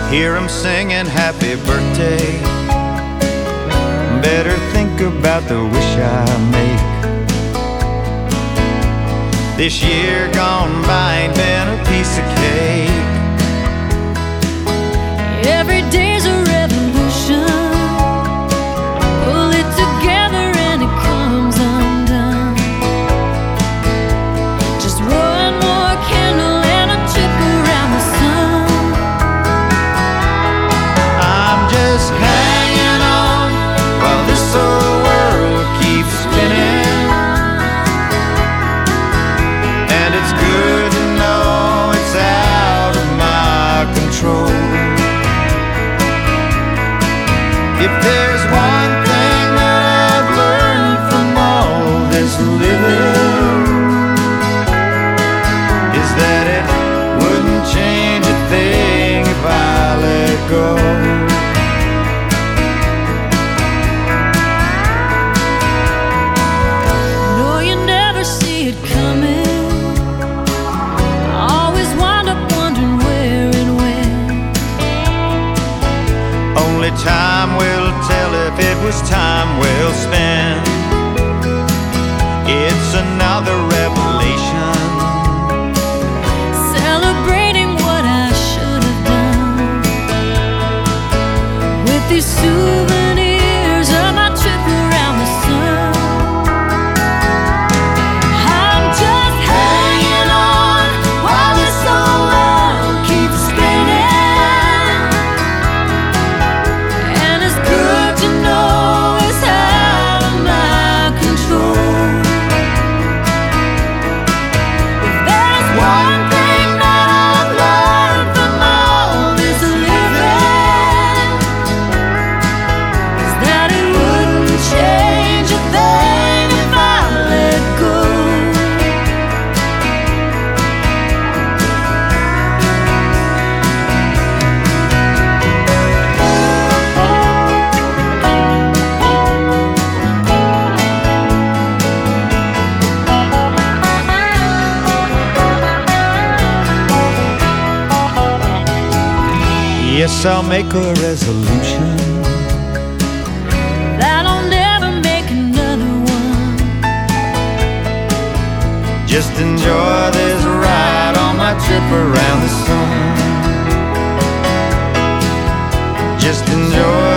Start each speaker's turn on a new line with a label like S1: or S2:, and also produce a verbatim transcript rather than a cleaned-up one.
S1: Hear 'em singing happy birthday. Better think about the wish I make. This year gone by ain't been a piece of cake.
S2: Every day's a revolution. Pull it together and it comes undone. Just one more candle and a trip around the sun.
S1: I'm just hanging on while this old world keeps spinning. And it's good to know it's out of my control. If there's one thing that I've learned from all this living, is that it wouldn't change a thing if I let go.
S2: No, you never see it coming. Always wind up wondering where and when.
S1: Only time will tell if it was time well spent. It's another revelation.
S2: Celebrating what I should have done with these souvenirs of my trip around the sun. I'm just hanging on while this old world keeps spinning. And it's good to know it's out of my control. If there's one thing that I've learned from all this living, is that it wouldn't change a thing if I let go.
S1: Yes, I'll make a resolution.
S2: That I'll never make another one.
S1: Just enjoy this ride on my trip around the sun. Just enjoy